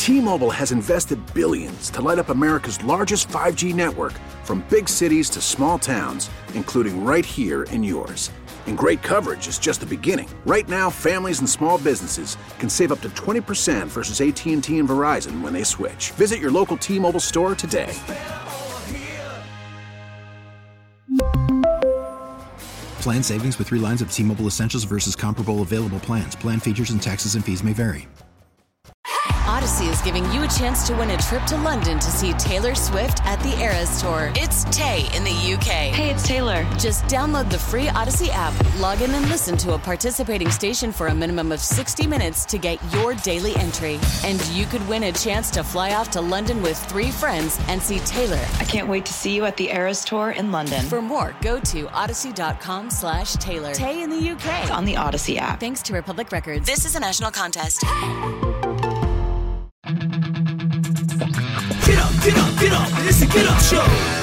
T-Mobile has invested billions to light up America's largest 5G network, from big cities to small towns, including right here in yours. And great coverage is just the beginning. Right now, families and small businesses can save up to 20% versus AT&T and Verizon when they switch. Visit your local T-Mobile store today. Plan savings with 3 lines of T-Mobile Essentials versus comparable available plans. Plan features and taxes and fees may vary. Odyssey is giving you a chance to win a trip to London to see Taylor Swift at the Eras Tour. It's Tay in the UK. Hey, it's Taylor. Just download the free Odyssey app, log in and listen to a participating station for a minimum of 60 minutes to get your daily entry. And you could win a chance to fly off to London with 3 friends and see Taylor. I can't wait to see you at the Eras Tour in London. For more, go to odyssey.com/Taylor. Tay in the UK. It's on the Odyssey app. Thanks to Republic Records. This is a national contest. Get up, get up, get up. It's the Get Up Show.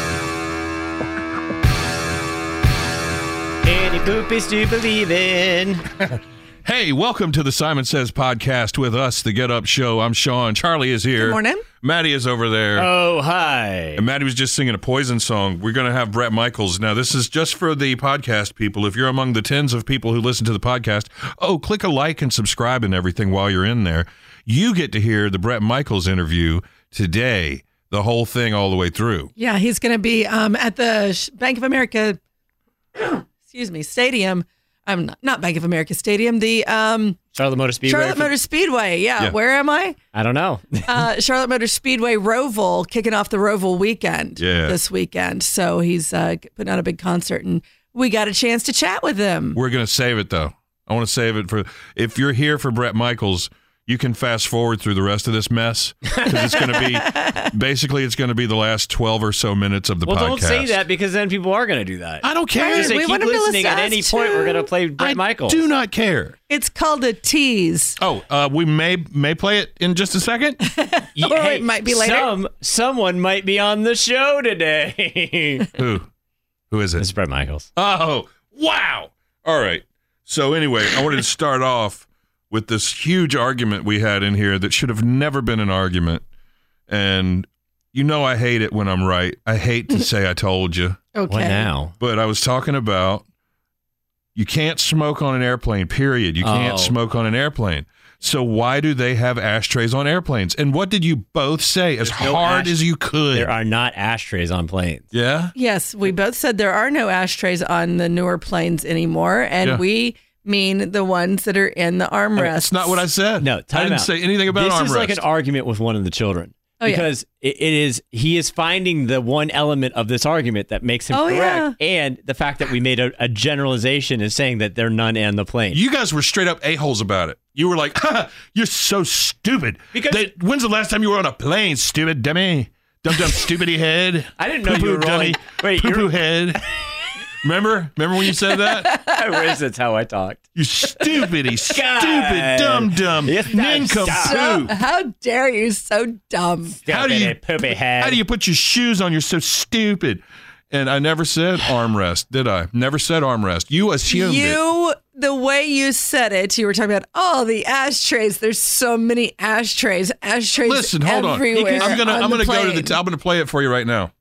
Any poopies do you believe in? Hey, welcome to the Simon Says podcast with us, the Get Up Show. I'm Sean. Charlie is here. Good morning. Maddie is over there. Oh, hi. And Maddie was just singing a Poison song. We're going to have Bret Michaels. Now, this is just for the podcast people. If you're among the tens of people who listen to the podcast, click a like and subscribe and everything while you're in there. You get to hear the Bret Michaels interview today, the whole thing all the way through. Yeah, he's going to be at the Bank of America, stadium. Not Bank of America Stadium, the Charlotte Motor Speedway. Charlotte Motor Speedway, yeah. Where am I? I don't know. Charlotte Motor Speedway, Roval, kicking off the Roval weekend this weekend. So he's putting on a big concert, and we got a chance to chat with him. We're going to save it, though. I want to save it for, if you're here for Bret Michaels, you can fast forward through the rest of this mess, because it's going to be, basically it's going to be the last 12 or so minutes of the podcast. Well, don't say that, because then people are going to do that. I don't care. Just say, keep listening. At any point, we're going to play Bret Michaels. I do not care. It's called a tease. We may play it in just a second. Or it might be later. Someone might be on the show today. Who is it? It's Bret Michaels. Oh, wow. All right. So anyway, I wanted to start off with this huge argument we had in here that should have never been an argument. And you know I hate it when I'm right. I hate to say I told you. Okay. What now? But I was talking about you can't smoke on an airplane, period. You can't smoke on an airplane. So why do they have ashtrays on airplanes? And what did you both say as hard as you could? There are not ashtrays on planes. Yeah? Yes, we both said there are no ashtrays on the newer planes anymore. And we mean the ones that are in the armrest. That's not what I said. No, I didn't say anything about armrest. This is like an argument with one of the children. Because he is finding the one element of this argument that makes him correct. And the fact that we made a generalization is saying that there are none on the plane. You guys were straight up a-holes about it. You were like, you're so stupid. Because when's the last time you were on a plane, stupid dummy? Dumb stupidy head. I didn't know you were rolling. Wait, poo-poo head. Remember when you said that? I wish that's how I talked. You stupid, dumb, nincompoop. How dare you? So dumb. Poopy head. How do you put your shoes on? You're so stupid. And I never said armrest, did I? Never said armrest. You assumed it. The way you said it, you were talking about the ashtrays. There's so many ashtrays. Listen, hold on. I'm gonna go to I'm gonna play it for you right now.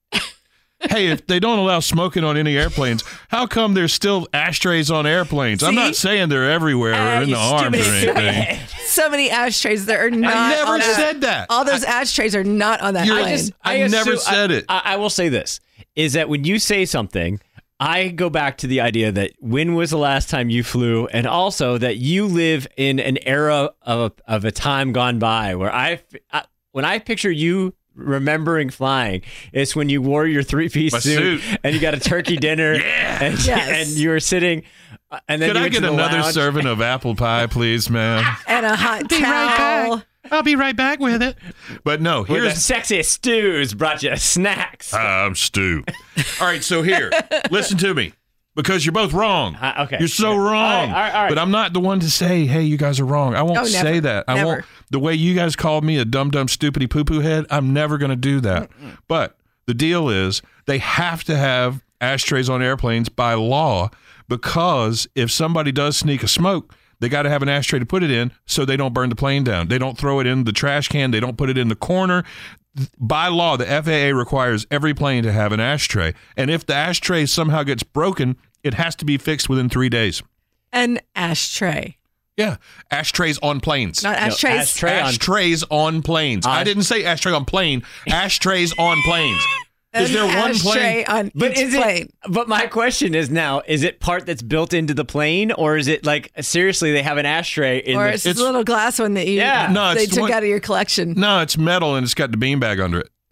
Hey, if they don't allow smoking on any airplanes, how come there's still ashtrays on airplanes? I'm not saying they're everywhere or in the arms or anything. So many ashtrays that are not. I never said that. All those ashtrays are not on that plane. I never said it. I will say this, is that when you say something, I go back to the idea that when was the last time you flew, and also that you live in an era of a time gone by where when I picture you remembering flying, it's when you wore your three-piece suit and you got a turkey dinner and you were sitting and then could I get another serving of apple pie, please, ma'am? And a hot towel. I'll be right back with it. But no, here's the sexiest stews brought you snacks. I'm Stu. All right, so here, listen to me. Because you're both wrong. Okay. You're so wrong. All right. But I'm not the one to say, hey, you guys are wrong. I won't say that. I won't. The way you guys called me a dumb, stupidity poo-poo head, I'm never going to do that. But the deal is they have to have ashtrays on airplanes by law, because if somebody does sneak a smoke, They got to have an ashtray to put it in so they don't burn the plane down. They don't throw it in the trash can. They don't put it in the corner. By law, the FAA requires every plane to have an ashtray. And if the ashtray somehow gets broken, it has to be fixed within 3 days. An ashtray. Yeah. Ashtrays on planes. Not ashtrays. No, ashtrays on planes. I didn't say ashtray on plane. Ashtrays on planes. Is there one plane on each plane? But my question is now: is it part that's built into the plane, or is it like seriously they have an ashtray in? Or it's a little glass one that they took out of your collection? No, it's metal and it's got the beanbag under it.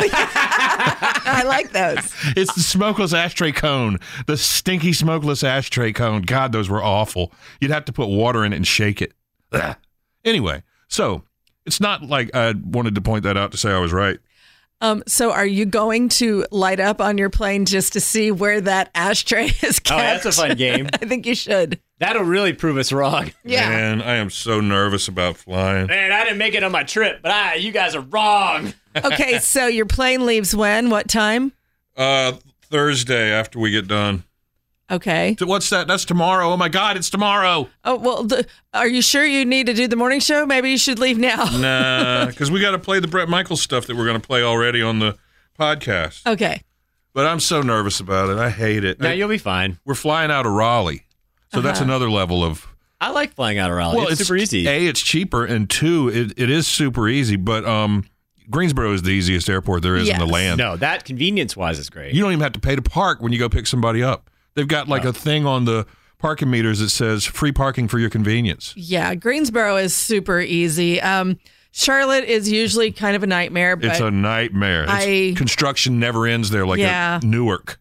I like those. It's the smokeless ashtray cone, the stinky smokeless ashtray cone. God, those were awful. You'd have to put water in it and shake it. Ugh. Anyway, so it's not like I wanted to point that out to say I was right. So are you going to light up on your plane just to see where that ashtray is kept? Oh, that's a fun game. I think you should. That'll really prove us wrong. Yeah. Man, I am so nervous about flying. Man, I didn't make it on my trip, but you guys are wrong. Okay, so your plane leaves when? What time? Thursday after we get done. Okay. So what's that? That's tomorrow. Oh my God, it's tomorrow. Oh, well, are you sure you need to do the morning show? Maybe you should leave now. Nah, because we got to play the Bret Michaels stuff that we're going to play already on the podcast. Okay. But I'm so nervous about it. I hate it. No, you'll be fine. We're flying out of Raleigh. So that's another level of... I like flying out of Raleigh. Well, it's super easy. A, it's cheaper, and two, it is super easy. But Greensboro is the easiest airport there is in the land. No, that convenience-wise is great. You don't even have to pay to park when you go pick somebody up. They've got like a thing on the parking meters that says free parking for your convenience. Yeah, Greensboro is super easy. Charlotte is usually kind of a nightmare. But it's a nightmare. Construction never ends there like at Newark.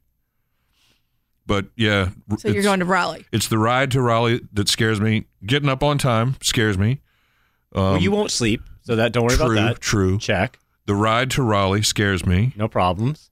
But yeah. So you're going to Raleigh. It's the ride to Raleigh that scares me. Getting up on time scares me. Well, you won't sleep, so don't worry about that. True. Check. The ride to Raleigh scares me. No problems.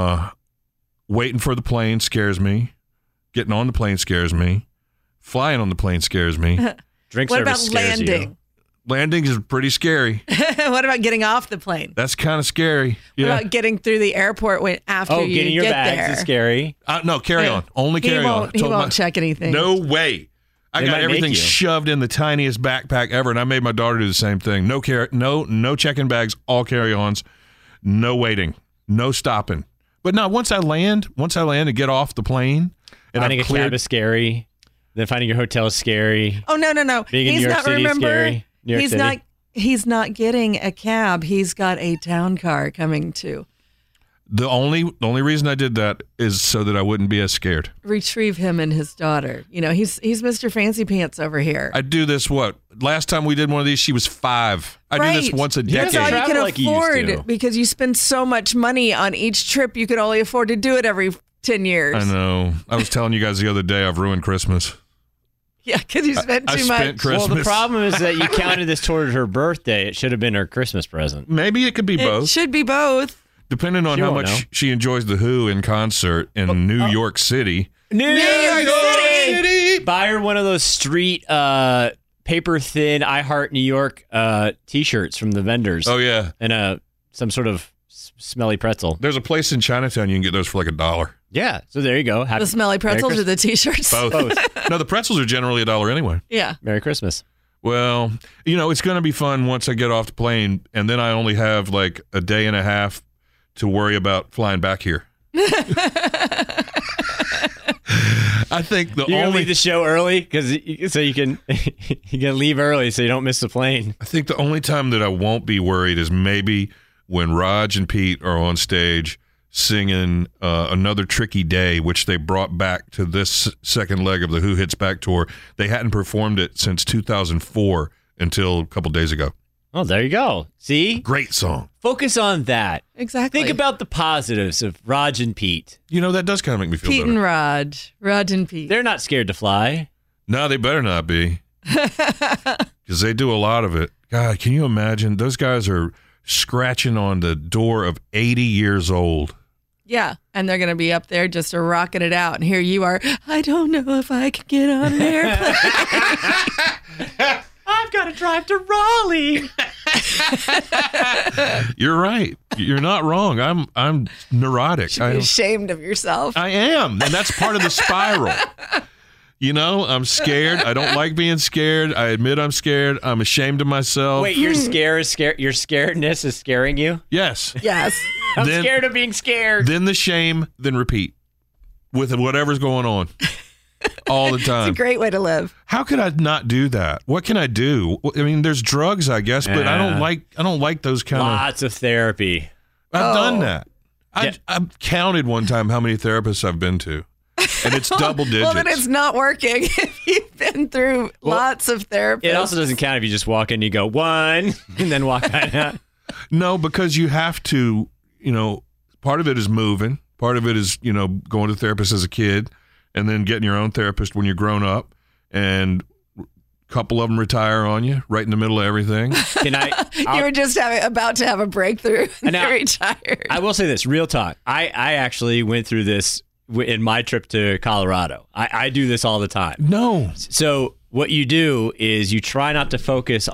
Waiting for the plane scares me. Getting on the plane scares me. Flying on the plane scares me. Drink what service about scares landing? You. Landing is pretty scary. What about getting off the plane? That's kind of scary. What about getting through the airport after you getting your get bags there? is scary. No, carry on. Only carry on. He won't check anything. No way. I got everything shoved in the tiniest backpack ever, and I made my daughter do the same thing. No checking bags, all carry-ons, no waiting, no stopping. But no, once I land and get off the plane, and finding a cab is scary. Then finding your hotel is scary. Oh no! Being in New York City is scary. He's not getting a cab. He's got a town car coming to. The only reason I did that is so that I wouldn't be as scared. Retrieve him and his daughter. You know, he's Mr. Fancy Pants over here. I do this, last time we did one of these, she was 5. I do this once a decade. That's all you can afford because you spend so much money on each trip, you could only afford to do it every 10 years. I know. I was telling you guys the other day I've ruined Christmas. Yeah, because you spent too much. Christmas. Well, the problem is that you counted this toward her birthday. It should have been her Christmas present. Maybe it could be both. It should be both. Depending on how much she enjoys the Who in concert in New York City. New York City! Buy her one of those street paper thin I Heart New York t-shirts from the vendors. Oh, yeah. And some sort of smelly pretzel. There's a place in Chinatown you can get those for like $1. Yeah, so there you go. The smelly pretzels or the t-shirts? Both. No, the pretzels are generally $1 anyway. Yeah. Merry Christmas. Well, it's going to be fun once I get off the plane, and then I only have like a day and a half to worry about flying back here. I think you're gonna leave the show early so you can leave early so you don't miss the plane. I think the only time that I won't be worried is maybe when Raj and Pete are on stage singing Another Tricky Day, which they brought back to this second leg of the Who Hits Back tour. They hadn't performed it since 2004 until a couple days ago. Oh, there you go. See? Great song. Focus on that. Exactly. Think about the positives of Raj and Pete. That does kind of make me feel better. Pete and Raj and Pete. They're not scared to fly. No, they better not be. Because they do a lot of it. God, can you imagine? Those guys are scratching on the door of 80 years old. Yeah, and they're going to be up there just rocking it out. And here you are, I don't know if I can get on an airplane. I've got to drive to Raleigh. You're right. You're not wrong. I'm neurotic. You should be ashamed of yourself. I am, and that's part of the spiral. You know, I'm scared. I don't like being scared. I admit I'm scared. I'm ashamed of myself. Wait, your scaredness is scaring you? Yes. Yes. I'm scared of being scared. Then the shame, then repeat with whatever's going on all the time. It's a great way to live. How could I not do that? What can I do? I mean, there's drugs, I guess, but I don't like those kind of. Lots of therapy. I've done that. I've counted one time how many therapists I've been to. And it's double digits. Well, then it's not working if you've been through lots of therapists. It also doesn't count if you just walk in and you go, 1, and then walk out. No, because you have to, part of it is moving. Part of it is, going to therapist as a kid and then getting your own therapist when you're grown up. And a couple of them retire on you right in the middle of everything. You were just about to have a breakthrough and they're retired. I will say this, real talk. I actually went through this in my trip to Colorado. I do this all the time. No. So what you do is you try not to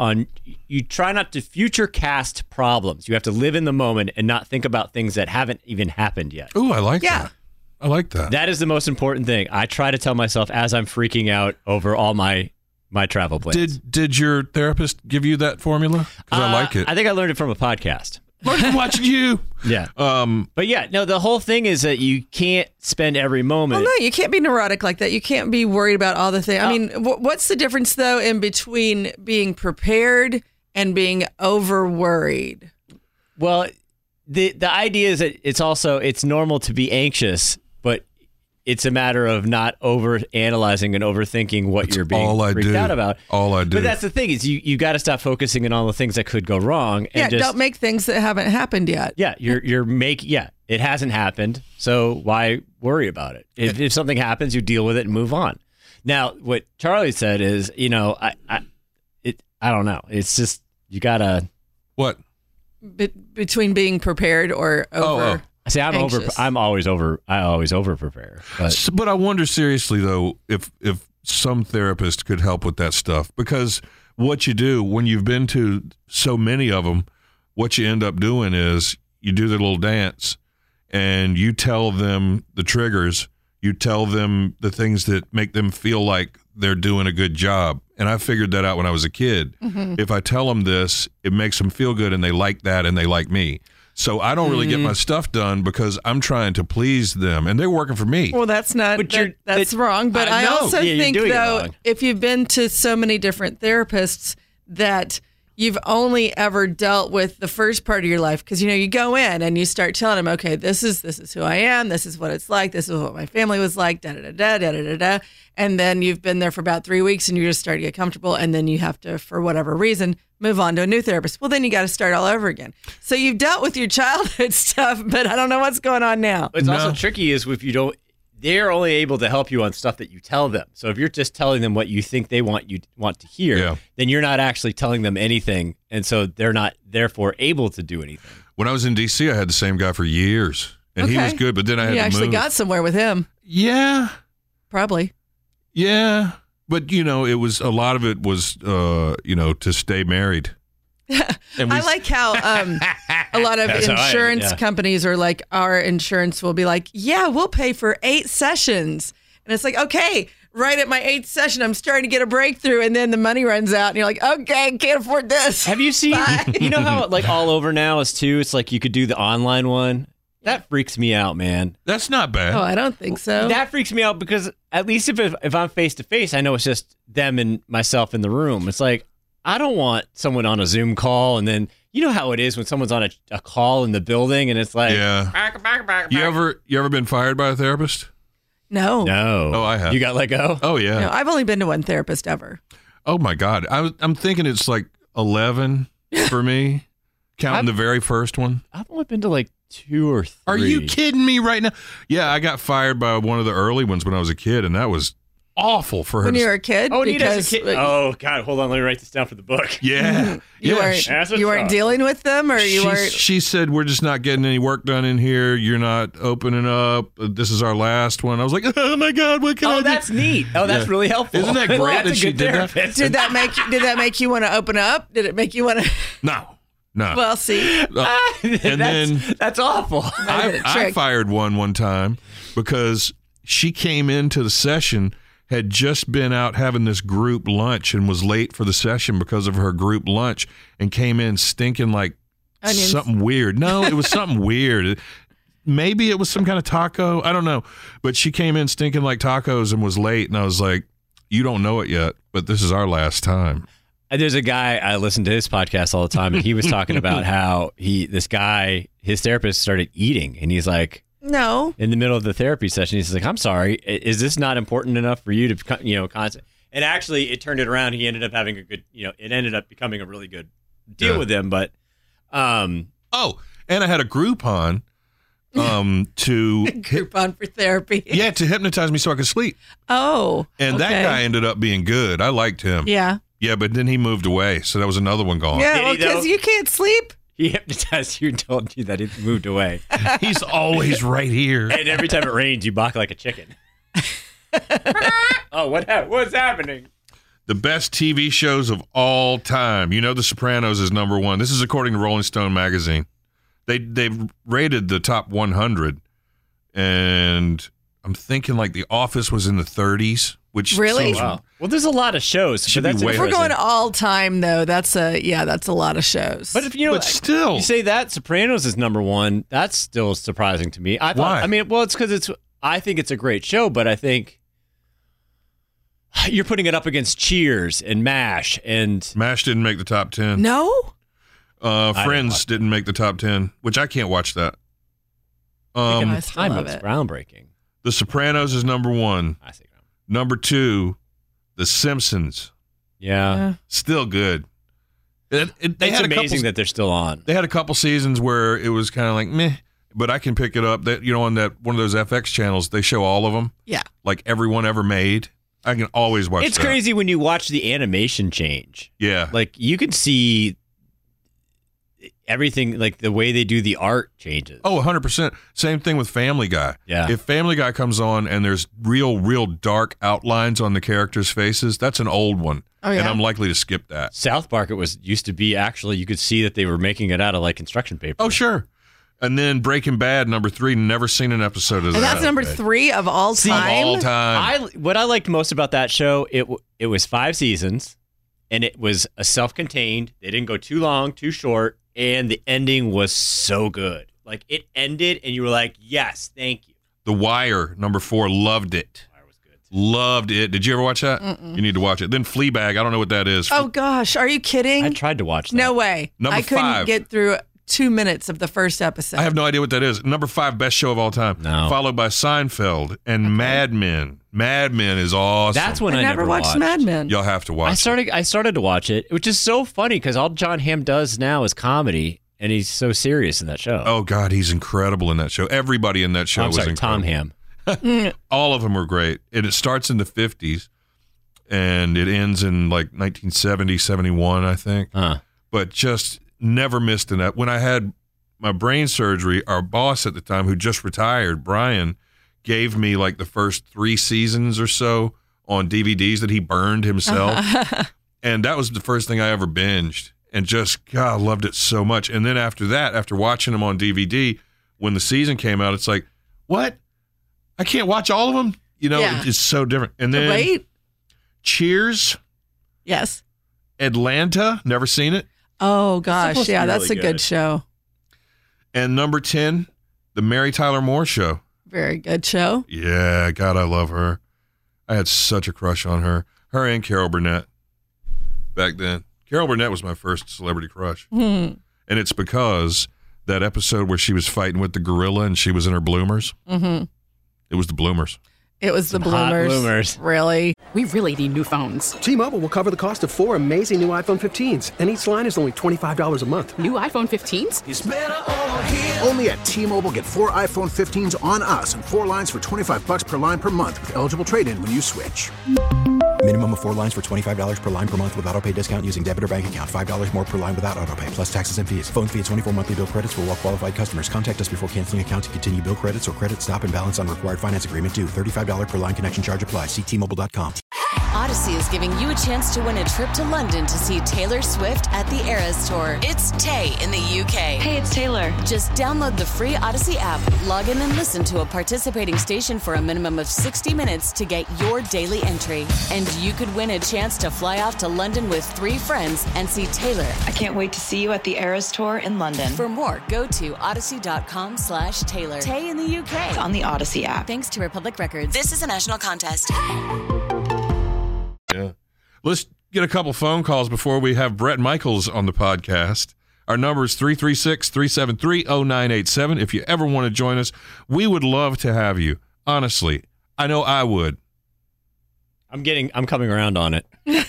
future cast problems. You have to live in the moment and not think about things that haven't even happened yet. Ooh, I like that. I like that. That is the most important thing. I try to tell myself as I'm freaking out over all my travel plans. Did your therapist give you that formula? Because I like it. I think I learned it from a podcast. Watching you. Yeah. But yeah, no, the whole thing is that you can't spend every moment. Well, no, you can't be neurotic like that. You can't be worried about all the things. I mean, what's the difference, though, in between being prepared and being over worried? Well, the idea is that it's normal to be anxious, but it's a matter of not over analyzing and overthinking what you're being freaked out about. All I do. But that's the thing is you got to stop focusing on all the things that could go wrong. And don't make things that haven't happened yet. Yeah, it hasn't happened, so why worry about it? If something happens, you deal with it and move on. Now, what Charlie said is, I don't know. It's just you gotta what between being prepared or over. See, I always over prepare. But I wonder seriously though if some therapist could help with that stuff, because what you do when you've been to so many of them, what you end up doing is you do the little dance and you tell them the triggers, you tell them the things that make them feel like they're doing a good job. And I figured that out when I was a kid. Mm-hmm. If I tell them this, it makes them feel good and they like that and they like me. So I don't really get my stuff done because I'm trying to please them, and they're working for me. Well, that's not that's wrong. But I also think, though, if you've been to so many different therapists that you've only ever dealt with the first part of your life, because you go in and you start telling them, okay, this is who I am, this is what it's like, this is what my family was like, da da da da da da da, and then you've been there for about 3 weeks and you're just starting to get comfortable, and then you have to, for whatever reason, move on to a new therapist. Well, then you got to start all over again. So you've dealt with your childhood stuff, but I don't know what's going on now. It's also tricky is if you don't, they're only able to help you on stuff that you tell them. So if you're just telling them what you think they want to hear, then you're not actually telling them anything. And so they're not therefore able to do anything. When I was in D.C., I had the same guy for years, and he was good, but then I had to move. You actually got somewhere with him. Yeah. Probably. Yeah. But, it was, a lot of it was, to stay married. I like how a lot of insurance companies are like, our insurance will be like, yeah, we'll pay for 8 sessions. And it's like, okay, right at my 8th session, I'm starting to get a breakthrough. And then the money runs out and you're like, okay, can't afford this. Have you seen, you know how like all over now is too? It's like you could do the online one. That freaks me out, man. That's not bad. Oh, I don't think so. That freaks me out because at least if I'm face to face, I know it's just them and myself in the room. It's like, I don't want someone on a Zoom call and then you know how it is when someone's on a call in the building and it's like, back. You ever been fired by a therapist? No. Oh, I have. You got let go? Oh, yeah. No, I've only been to one therapist ever. Oh my God. I'm thinking it's like 11 for me, counting the very first one. I've only been to like 2 or 3. Are you kidding me right now? Yeah, I got fired by one of the early ones when I was a kid, and that was awful for her. When you were a kid? Oh, because, a kid. Oh, God, hold on. Let me write this down for the book. Yeah. You weren't dealing with them, or you weren't? She said, we're just not getting any work done in here. You're not opening up. This is our last one. I was like, oh, my God, what can I do? Oh, that's neat. Oh, that's really helpful. Isn't that great that she did that? Did that make you want to open up? Did it make you want to? No. Well, see. That's awful. I fired one time because she came into the session had just been out having this group lunch and was late for the session because of her group lunch and came in stinking like onions. Something weird. No, it was something weird. Maybe it was some kind of taco. I don't know. But she came in stinking like tacos and was late. And I was like, you don't know it yet, but this is our last time. And there's a guy, I listen to his podcast all the time, and he was talking about how his therapist started eating. And he's like, no. In the middle of the therapy session, he's like, I'm sorry, is this not important enough for you to, constant? And actually, it turned it around. He ended up having a good, it ended up becoming a really good deal with him. But, and I had a Groupon to Groupon for therapy. Yeah, to hypnotize me so I could sleep. Oh, and that guy ended up being good. I liked him. Yeah. Yeah, but then he moved away, so that was another one gone. Yeah, because you can't sleep. He hypnotized you and told you that he moved away. He's always right here. And every time it rains, you bark like a chicken. Oh, what's happening? The best TV shows of all time. The Sopranos is number one. This is according to Rolling Stone magazine. They've rated the top 100, and I'm thinking like The Office was in the 30s. Which really? Wow. Well, there's a lot of shows. If we're going all time, though, that's a lot of shows. But if still, you say that Sopranos is number one, that's still surprising to me. Why? I mean, well, it's because I think it's a great show, but I think you're putting it up against Cheers and MASH, and MASH didn't make the top 10. No. Friends didn't make the top 10, which I can't watch that. At the time, it was groundbreaking. The Sopranos is number one. I see. Number two, The Simpsons. Yeah. Still good. It's amazing that they're still on. They had a couple seasons where it was kind of like, meh, but I can pick it up. That on that one of those FX channels, they show all of them. Yeah. Like everyone ever made. I can always watch It's crazy when you watch the animation change. Yeah. Like you can see everything, like the way they do the art changes. Oh, 100%. Same thing with Family Guy. Yeah. If Family Guy comes on and there's real dark outlines on the characters' faces, that's an old one. Oh, yeah. And I'm likely to skip that. South Park, used to be actually, you could see that they were making it out of like construction paper. Oh, sure. And then Breaking Bad, number 3, never seen an episode of that. And that's number 3 of all time? Of all time. What I liked most about that show, it was 5 seasons, and it was a self-contained. They didn't go too long, too short, and the ending was so good. Like, it ended, and you were like, yes, thank you. The Wire, number 4, loved it. The Wire was good. Loved it. Did you ever watch that? Mm-mm. You need to watch it. Then Fleabag, I don't know what that is. Oh, gosh. Are you kidding? I tried to watch that. No way. Number I couldn't 5. get through 2 minutes of the first episode. I have no idea what that is. Number 5, best show of all time. No. Followed by Seinfeld and Mad Men. Mad Men is awesome. That's when I never watched Mad Men. Y'all have to watch I started to watch it, which is so funny because all John Hamm does now is comedy, and he's so serious in that show. Oh, God, he's incredible in that show. Everybody in that show was incredible. Tom Hamm. All of them were great. And it starts in the 50s, and it ends in like 1970, 71, I think. But just never missed an episode. When I had my brain surgery, our boss at the time, who just retired, Brian, gave me like the first 3 seasons or so on DVDs that he burned himself. And that was the first thing I ever binged. And just, God, I loved it so much. And then after that, after watching them on DVD, when the season came out, it's like, what? I can't watch all of them? It's so different. And then Wait. Cheers. Yes. Atlanta. Never seen it. Oh, gosh. Yeah, that's really a good show. And number 10, The Mary Tyler Moore Show. Very good show. Yeah, God, I love her. I had such a crush on her. Her and Carol Burnett back then. Carol Burnett was my first celebrity crush. And it's because that episode where she was fighting with the gorilla and she was in her bloomers. Mm-hmm. It was the bloomers. It was the hot bloomers. bloomers. Really? We really need new phones. T-Mobile will cover the cost of 4 amazing new iPhone 15s, and each line is only $25 a month. New iPhone 15s? It's better over here. Only at T-Mobile, get 4 iPhone 15s on us and 4 lines for $25 per line per month with eligible trade-in when you switch. Minimum of 4 lines for $25 per line per month with autopay discount using debit or bank account. $5 more per line without autopay, plus taxes and fees. Phone fee at 24 monthly bill credits for well-qualified customers. Contact us before canceling account to continue bill credits or credit stop and balance on required finance agreement due. $35 per line connection charge applies. See T-Mobile.com. Odyssey is giving you a chance to win a trip to London to see Taylor Swift at the Eras Tour. It's Tay in the UK. Hey, it's Taylor. Just download the free Odyssey app, log in and listen to a participating station for a minimum of 60 minutes to get your daily entry. And you could win a chance to fly off to London with 3 friends and see Taylor. I can't wait to see you at the Eras Tour in London. For more, go to odyssey.com/Taylor. Tay in the UK. It's on the Odyssey app. Thanks to Republic Records. This is a national contest. Yeah. Let's get a couple phone calls before we have Bret Michaels on the podcast. Our number is 336-373-0987. If you ever want to join us, we would love to have you. Honestly, I know I would. I'm coming around on it. Hey,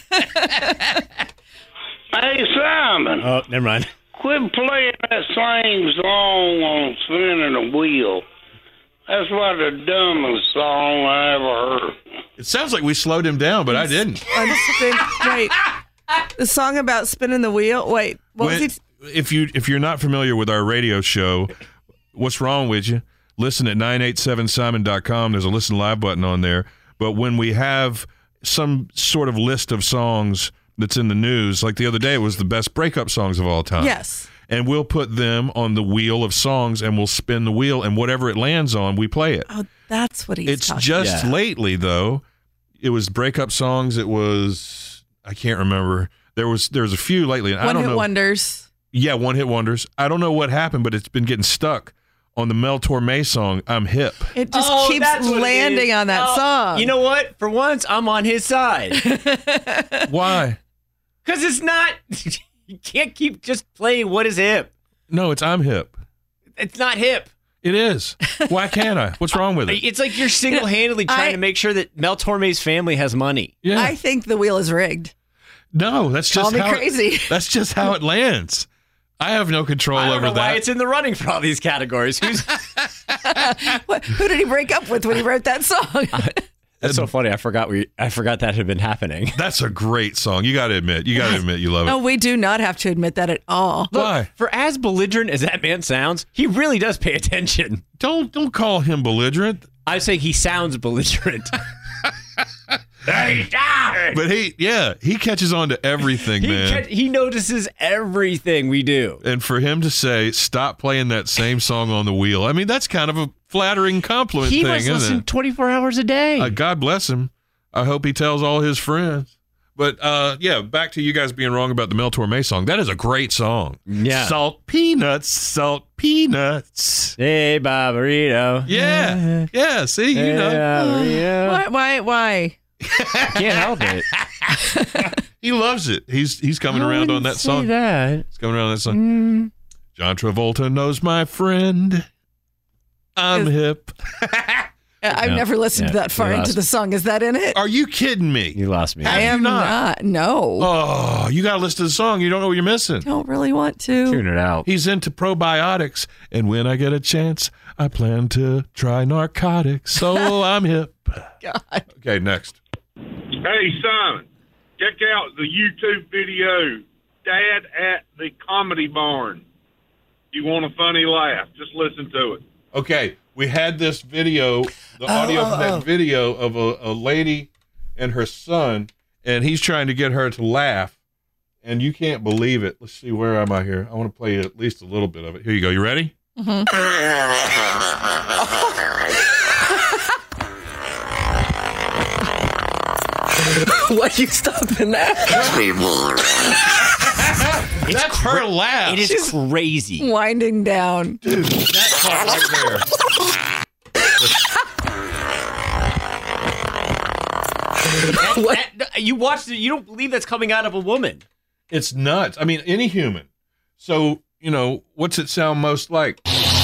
Simon. Oh, never mind. Quit playing that same song on Spinning the Wheel. That's about the dumbest song I ever heard. It sounds like we slowed him down, but I didn't. Wait, the song about spinning the wheel? Wait, what was he? If you're not familiar with our radio show, what's wrong with you? Listen at 987simon.com. There's a listen live button on there. But when we have some sort of list of songs that's in the news, like the other day, it was the best breakup songs of all time. Yes. And we'll put them on the wheel of songs, and we'll spin the wheel, and whatever it lands on, we play it. Oh, that's what he's talking about. It's just lately, though. It was breakup songs. It was, I can't remember. There was a few lately. And I don't know. One-hit wonders. Yeah, one-hit wonders. I don't know what happened, but it's been getting stuck on the Mel Torme song, I'm Hip. It just keeps landing on that song. You know what? For once, I'm on his side. Why? Because it's not... You can't keep just playing what is hip. No, it's I'm hip. It's not hip. It is. Why can't I? What's wrong with it? It's like you're single-handedly trying to make sure that Mel Torme's family has money. Yeah. I think the wheel is rigged. No, that's just Call me crazy. That's just how it lands. I have no control over that. I don't know why it's in the running for all these categories. Who did he break up with when he wrote that song? That's so funny. I forgot that had been happening. That's a great song. You got to admit you love it. No, we do not have to admit that at all. Why? Look, for as belligerent as that man sounds, he really does pay attention. Don't call him belligerent. I was saying he sounds belligerent. But he catches on to everything, man. He notices everything we do. And for him to say, stop playing that same song on the wheel, I mean, that's kind of a flattering compliment thing, isn't it? He must listen 24 hours a day. God bless him. I hope he tells all his friends. But, back to you guys being wrong about the Mel Torme song. That is a great song. Yeah. Salt peanuts. Hey, Barbarito. Yeah. Yeah, see, you know. Why? Can't help it. He loves it. He's coming around on that song. He's coming around on that song. John Travolta knows my friend. I'm hip. I've never listened to that far into the song. Is that in it? Are you kidding me? You lost me. I am not. No. Oh, you got to listen to the song. You don't know what you're missing. Don't really want to. Tune it out. He's into probiotics, and when I get a chance, I plan to try narcotics. So I'm hip. God. Okay, next. Hey, Simon, check out the YouTube video, Dad at the Comedy Barn. You want a funny laugh, just listen to it. Okay, we had this video, the audio from that video of a lady and her son, and he's trying to get her to laugh, and you can't believe it. Let's see, where am I here? I want to play at least a little bit of it. Here you go. You ready? Mm-hmm. Why are you stopping that? That's her laugh. It is crazy. Winding down. Dude, that part right there. You watched it. You don't believe that's coming out of a woman. It's nuts. I mean, any human. So, what's it sound most like?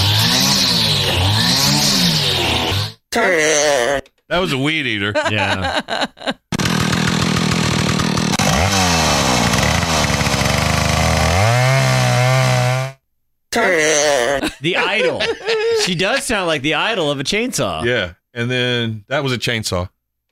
That was a weed eater. Yeah. The Idol. She does sound like the idol of a chainsaw. Yeah. And then that was a chainsaw.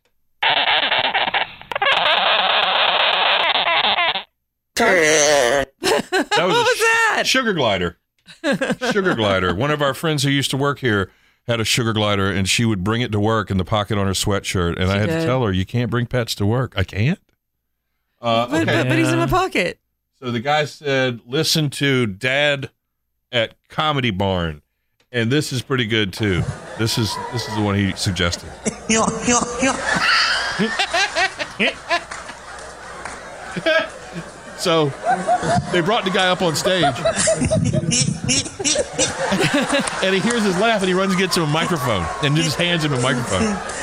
What was that? Sugar Glider. Sugar Glider. One of our friends who used to work here had a sugar glider, and she would bring it to work in the pocket on her sweatshirt, and I had to tell her, you can't bring pets to work. I can't? But he's in my pocket. So the guy said, listen to Dad at Comedy Barn, and this is pretty good, too. This is the one he suggested. So they brought the guy up on stage, and he hears his laugh, and he runs and gets him a microphone, and just hands him a microphone.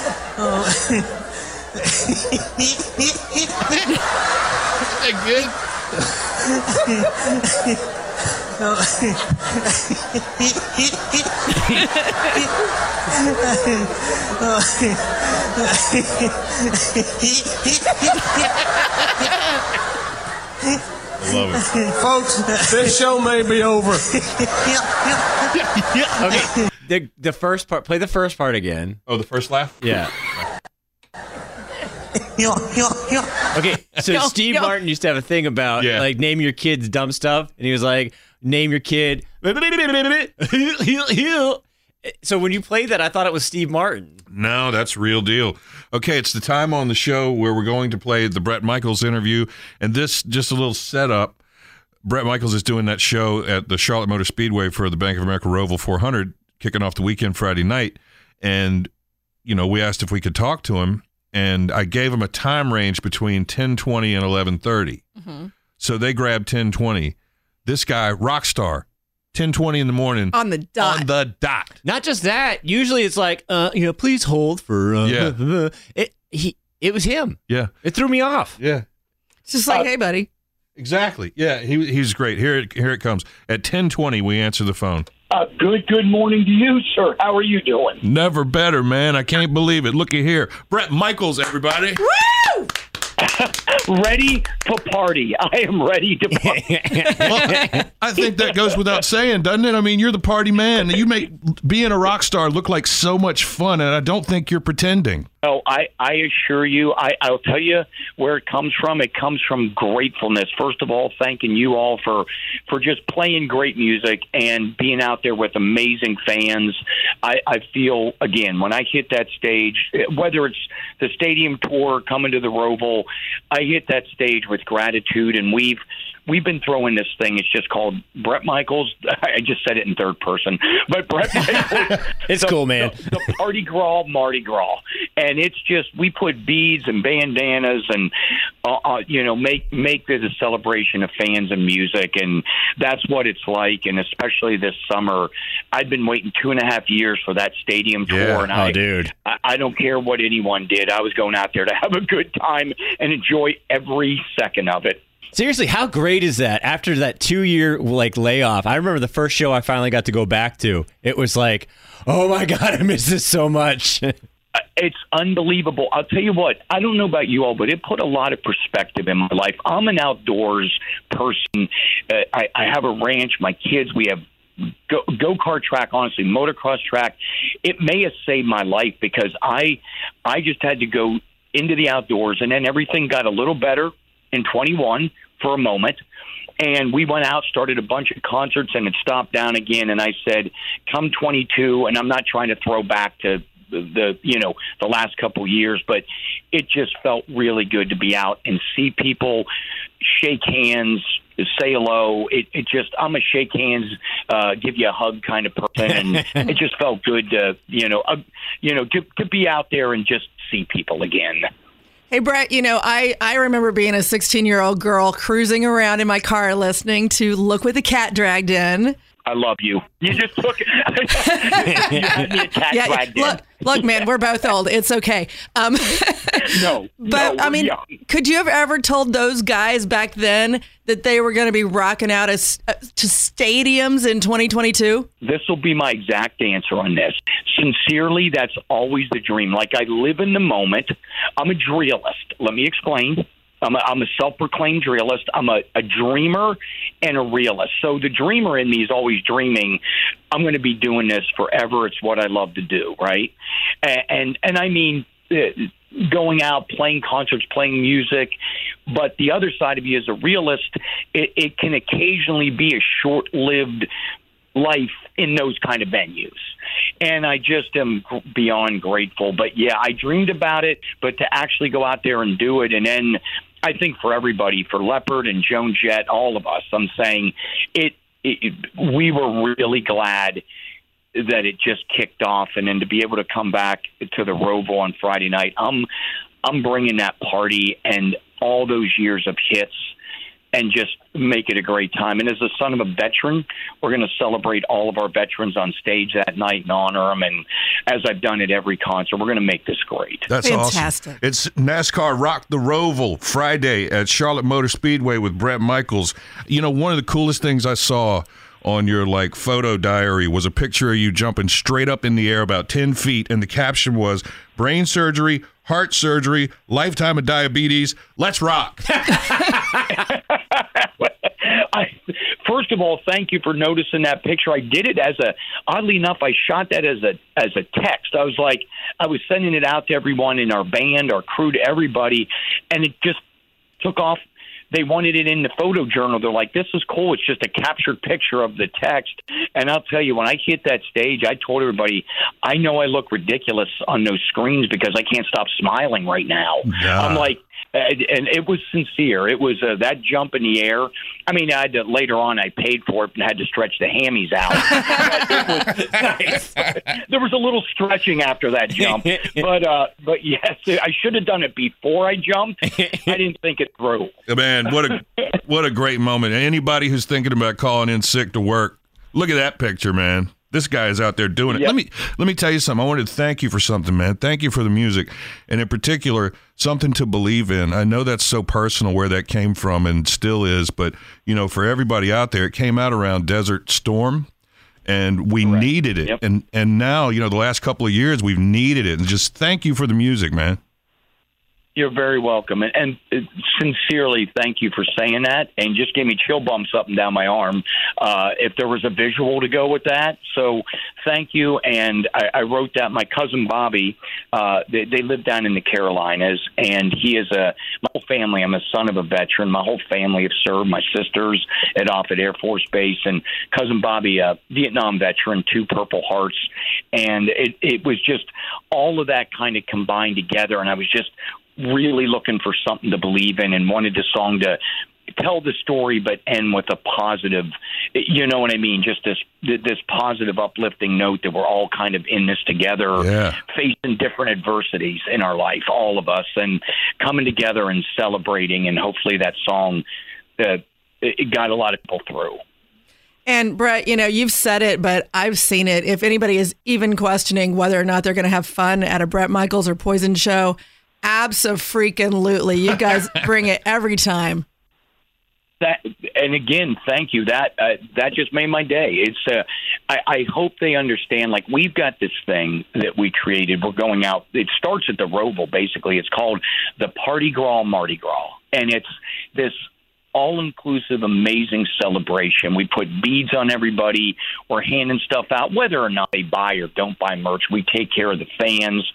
Is that good? I love it. Folks, this show may be over. Okay. The first part, play the first part again. Oh, the first laugh? Yeah. Okay, so Steve Martin used to have a thing about like name your kids dumb stuff, and he was like, name your kid. So when you played that, I thought it was Steve Martin. No, that's real deal. Okay, it's the time on the show where we're going to play the Bret Michaels interview, and this, just a little setup. Bret Michaels is doing that show at the Charlotte Motor Speedway for the Bank of America Roval 400, kicking off the weekend Friday night, and we asked if we could talk to him, and I gave him a time range between 10:20 and 11:30. Mm-hmm. So they grabbed 10:20. This guy, rock star, 10:20 in the morning. On the dot. On the dot. Not just that. Usually it's like, please hold for. It was him. Yeah. It threw me off. Yeah. It's just like, hey, buddy. Exactly. Yeah, he's great. Here it comes. At 10:20, we answer the phone. Good morning to you, sir. How are you doing? Never better, man. I can't believe it. Looky here. Bret Michaels, everybody. Woo! Ready to party. I am ready to party. Well, I think that goes without saying, doesn't it? I mean, you're the party man. You make being a rock star look like so much fun, and I don't think you're pretending. Oh, I assure you, I'll tell you where it comes from. It comes from gratefulness. First of all, thanking you all for just playing great music and being out there with amazing fans. I feel, again, when I hit that stage, whether it's the stadium tour, coming to the Roval, I hit that stage with gratitude, and we've been throwing this thing. It's just called Bret Michaels. I just said it in third person, but Bret Michaels. It's cool, man. The Party Gras, Mardi Gras. And it's just, we put beads and bandanas and, make this a celebration of fans and music. And that's what it's like. And especially this summer, I've been waiting 2.5 years for that stadium tour. Yeah. And dude. I don't care what anyone did. I was going out there to have a good time and enjoy every second of it. Seriously, how great is that? After that 2-year layoff, I remember the first show I finally got to go back to. It was like, oh my God, I miss this so much. It's unbelievable. I'll tell you what, I don't know about you all, but it put a lot of perspective in my life. I'm an outdoors person. I have a ranch. My kids, we have go-kart track, honestly, motocross track. It may have saved my life because I just had to go into the outdoors, and then everything got a little better in 21 for a moment. And we went out, started a bunch of concerts, and it stopped down again. And I said, come 22, and I'm not trying to throw back to the last couple of years, but it just felt really good to be out and see people, shake hands, say hello. I'm a shake hands, give you a hug kind of person, and it just felt good to be out there and just see people again. Hey, Bret, I remember being a 16-year-old girl cruising around in my car listening to Look What the Cat Dragged In. I love you. You just took it. You had me a cat dragged in. Look, man, we're both old. It's okay. No. But, I mean, young. Could you have ever told those guys back then that they were going to be rocking out to stadiums in 2022? This will be my exact answer on this. Sincerely, that's always the dream. Like, I live in the moment. I'm a drealist. Let me explain. I'm a self-proclaimed realist. I'm a dreamer and a realist. So the dreamer in me is always dreaming, I'm going to be doing this forever. It's what I love to do, right? And I mean, going out, playing concerts, playing music. But the other side of you as a realist, it can occasionally be a short-lived life in those kind of venues. And I just am beyond grateful. But, yeah, I dreamed about it, but to actually go out there and do it, and then I think for everybody, for Leppard and Joan Jett, all of us, I'm saying we were really glad that it just kicked off, and then to be able to come back to the Roval on Friday night, I'm bringing that party and all those years of hits and just make it a great time. And as the son of a veteran, we're going to celebrate all of our veterans on stage that night and honor them. And as I've done at every concert, we're going to make this great. That's fantastic. Awesome. It's NASCAR Rock the Roval Friday at Charlotte Motor Speedway with Bret Michaels. You know, one of the coolest things I saw on your photo diary was a picture of you jumping straight up in the air about 10 feet, and the caption was brain surgery, heart surgery, lifetime of diabetes, let's rock. First of all, thank you for noticing that picture. I did it oddly enough, I shot that as a text. I was sending it out to everyone in our band, our crew, to everybody, and it just took off. They wanted it in the photo journal. They're like, this is cool. It's just a captured picture of the text. And I'll tell you, when I hit that stage, I told everybody, I know I look ridiculous on those screens because I can't stop smiling right now. Yeah. I'm like, and it was sincere. It was that jump in the air. I mean, later on, I paid for it and had to stretch the hammies out. There was a little stretching after that jump. But yes, I should have done it before I jumped. I didn't think it through. Man, what a great moment. Anybody who's thinking about calling in sick to work, look at that picture, man. This guy is out there doing it. Yep. Let me tell you something. I wanted to thank you for something, man. Thank you for the music, and in particular, something to believe in. I know that's so personal where that came from and still is, but for everybody out there, it came out around Desert Storm, and we needed it. Yep. And now, the last couple of years, we've needed it. And just thank you for the music, man. You're very welcome. And sincerely, thank you for saying that, and just gave me chill bumps up and down my arm if there was a visual to go with that. So thank you. And I wrote that. My cousin Bobby, they live down in the Carolinas, and he is my whole family. I'm a son of a veteran. My whole family have served. My sisters at Offutt Air Force Base, and cousin Bobby, a Vietnam veteran, 2 Purple Hearts. And it was just all of that kind of combined together, and I was just really looking for something to believe in and wanted the song to tell the story but end with a positive, you know what I mean, just this positive, uplifting note that we're all kind of in this together, facing different adversities in our life, all of us, and coming together and celebrating, and hopefully that song it got a lot of people through. And Bret, you've said it, but I've seen it. If anybody is even questioning whether or not they're going to have fun at a Bret Michaels or Poison show, abso-freaking-lutely. You guys bring it every time. And again, thank you. That just made my day. It's I hope they understand, we've got this thing that we created. We're going out. It starts at the Roval, basically. It's called the Party Gras Mardi Gras. And it's this all-inclusive, amazing celebration. We put beads on everybody. We're handing stuff out, whether or not they buy or don't buy merch. We take care of the fans.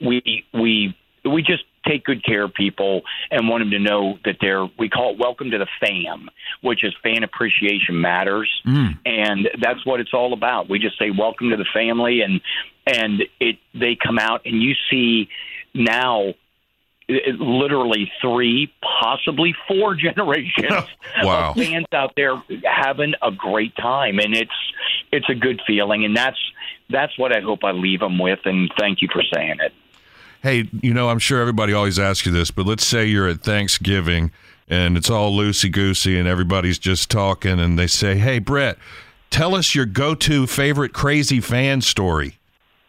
We just take good care of people and want them to know that we call it Welcome to the Fam, which is Fan Appreciation Matters. And that's what it's all about. We just say welcome to the family, and they come out, and you see now literally 3, possibly 4 generations of fans out there having a great time. And it's a good feeling. And that's what I hope I leave them with. And thank you for saying it. Hey, I'm sure everybody always asks you this, but let's say you're at Thanksgiving and it's all loosey-goosey and everybody's just talking, and they say, hey, Bret, tell us your go-to favorite crazy fan story.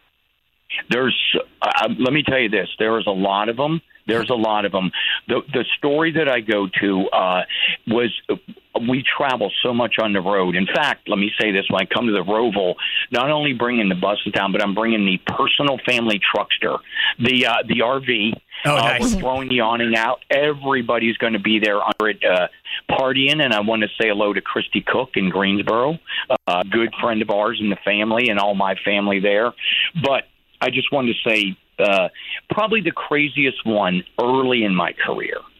Let me tell you this. There's a lot of them. The story that I go to was we travel so much on the road. In fact, let me say this. When I come to the Roval, not only bringing the buses down, but I'm bringing the personal family truckster, the RV. Oh, nice. We're throwing the awning out. Everybody's going to be there under it partying, and I want to say hello to Christy Cook in Greensboro, a good friend of ours in the family and all my family there. But I just wanted to say probably the craziest one early in my career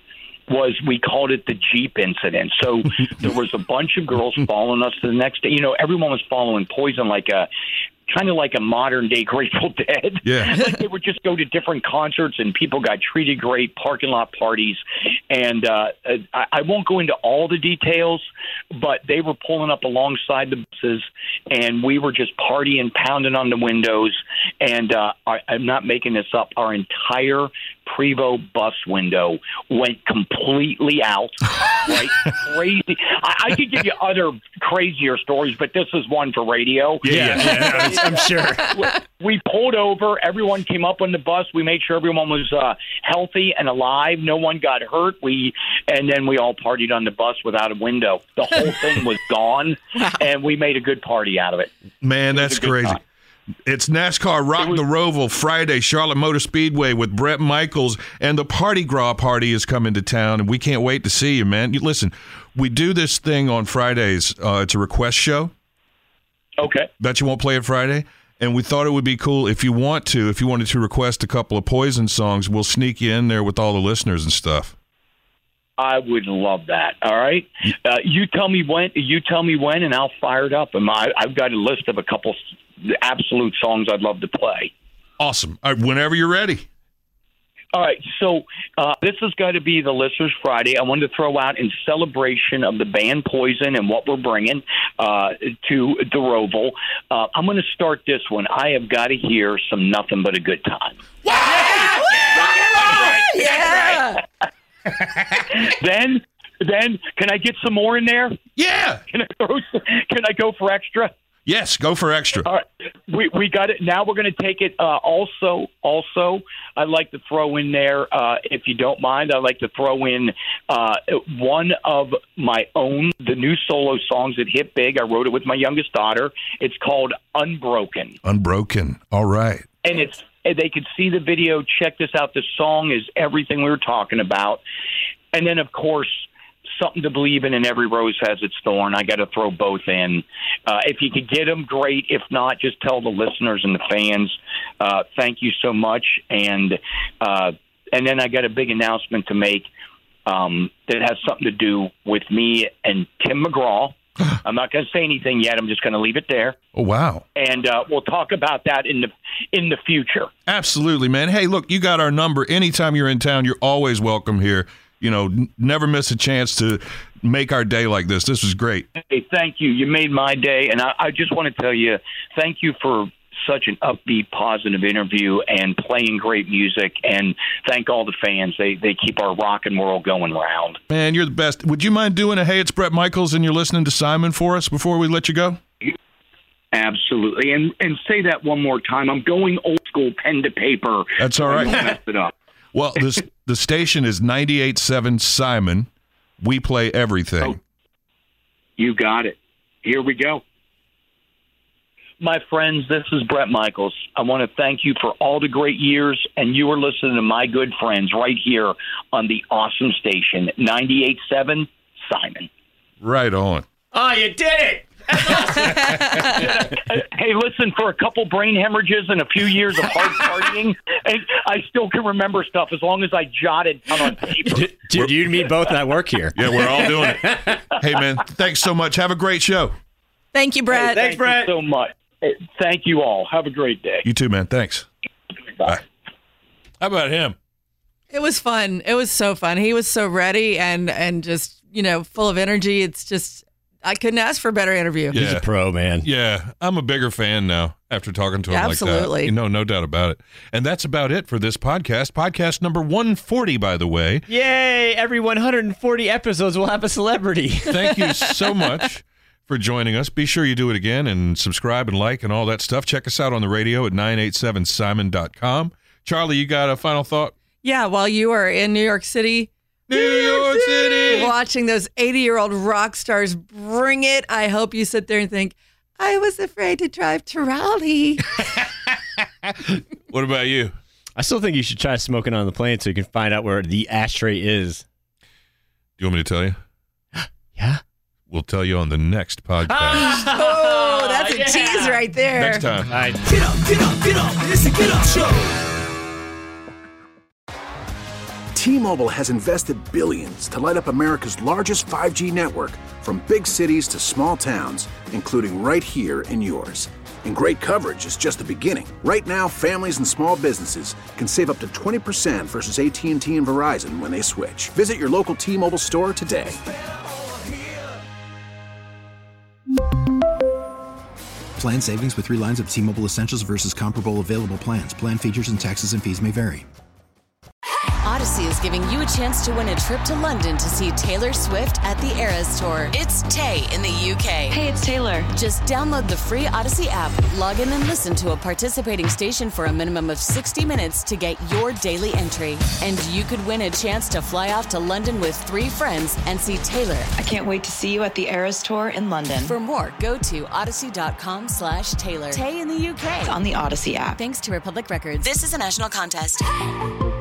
was we called it the Jeep incident. So there was a bunch of girls following us the next day. You know, everyone was following Poison like a kind of like a modern-day Grateful Dead. Yeah. Like they would just go to different concerts, and people got treated great, parking lot parties. And I won't go into all the details, but they were pulling up alongside the buses, and we were just partying, pounding on the windows. And I'm not making this up. Our entire Prevost bus window went completely out. Right? Crazy. I could give you other crazier stories, but this is one for radio. Yeah. I'm sure. We pulled over. Everyone came up on the bus. We made sure everyone was healthy and alive. No one got hurt. And then we all partied on the bus without a window. The whole thing was gone, and we made a good party out of it. Man, that's crazy. Time. It's NASCAR Rock the Roval Friday, Charlotte Motor Speedway with Bret Michaels, and the Party Gras party is coming to town, and we can't wait to see you, man. Listen, we do this thing on Fridays. It's a request show. Okay. Bet you won't play it Friday. And we thought it would be cool if you wanted to request a couple of Poison songs, we'll sneak you in there with all the listeners and stuff. I would love that. All right. You tell me when, and I'll fire it up. And I've got a list of a couple absolute songs I'd love to play. Awesome. All right, whenever you're ready. All right, so this has got to be the Listeners Friday. I wanted to throw out in celebration of the band Poison and what we're bringing to the Roval. I'm going to start this one. I have got to hear some Nothing But a Good Time. Yeah! Then, can I get some more in there? Yeah. Can I go for extra? Yes, go for extra. All right, we got it. Now we're going to take it. Also, I'd like to throw in there, if you don't mind, I'd like to throw in one of my own, the new solo songs that hit big. I wrote it with my youngest daughter. It's called Unbroken. Unbroken. All right. And they could see the video. Check this out. The song is everything we were talking about. And then, of course, Something to Believe in, and Every Rose Has Its Thorn. I got to throw both in. If you could get them, great. If not, just tell the listeners and the fans, thank you so much. And then I got a big announcement to make that has something to do with me and Tim McGraw. I'm not going to say anything yet. I'm just going to leave it there. Oh, wow. And we'll talk about that in the future. Absolutely, man. Hey, look, you got our number. Anytime you're in town, you're always welcome here. You know, never miss a chance to make our day like this. This was great. Hey, thank you. You made my day. And I just want to tell you, thank you for such an upbeat, positive interview and playing great music. And thank all the fans. They keep our rock and roll going round. Man, you're the best. Would you mind doing a Hey, It's Bret Michaels and you're listening to Simon for us before we let you go? Absolutely. And say that one more time. I'm going old school, pen to paper. That's all right. Don't mess it up. Well, the station is 98.7 Simon. We play everything. Oh, you got it. Here we go. My friends, this is Bret Michaels. I want to thank you for all the great years, and you are listening to my good friends right here on the awesome station, 98.7 Simon. Right on. Oh, you did it! Hey, listen, for a couple brain hemorrhages and a few years of hard partying, and I still can remember stuff as long as I jotted down on paper. Dude, you and me both that work here. Yeah, we're all doing it. Hey, man, thanks so much. Have a great show. Thank you, Bret. Hey, thanks, Bret. Thank you so much. Thank you all. Have a great day. You too, man. Thanks. Bye. How about him? It was fun. It was so fun. He was so ready and just, full of energy. It's just, I couldn't ask for a better interview. Yeah. He's a pro, man. Yeah, I'm a bigger fan now after talking to him Absolutely. like that. No doubt about it. And that's about it for this podcast. Podcast number 140, by the way. Yay! Every 140 episodes will have a celebrity. Thank you so much for joining us. Be sure you do it again and subscribe and like and all that stuff. Check us out on the radio at 987simon.com. Charlie, you got a final thought? Yeah, while you are in New York City, watching those 80-year-old rock stars bring it, I hope you sit there and think, I was afraid to drive to Raleigh. What about you? I still think you should try smoking on the plane so you can find out where the ashtray is. Do you want me to tell you? Yeah. We'll tell you on the next podcast. Oh, that's a tease right there. Next time. Get up, get up, get up. It's a Get Up Show. T-Mobile has invested billions to light up America's largest 5G network, from big cities to small towns, including right here in yours. And great coverage is just the beginning. Right now, families and small businesses can save up to 20% versus AT&T and Verizon when they switch. Visit your local T-Mobile store today. Plan savings with 3 lines of T-Mobile Essentials versus comparable available plans. Plan features and taxes and fees may vary. Odyssey is giving you a chance to win a trip to London to see Taylor Swift at the Eras Tour. It's Tay in the UK. Hey, it's Taylor. Just download the free Odyssey app, log in and listen to a participating station for a minimum of 60 minutes to get your daily entry. And you could win a chance to fly off to London with 3 friends and see Taylor. I can't wait to see you at the Eras Tour in London. For more, go to odyssey.com/Taylor. Tay in the UK. It's on the Odyssey app. Thanks to Republic Records. This is a national contest.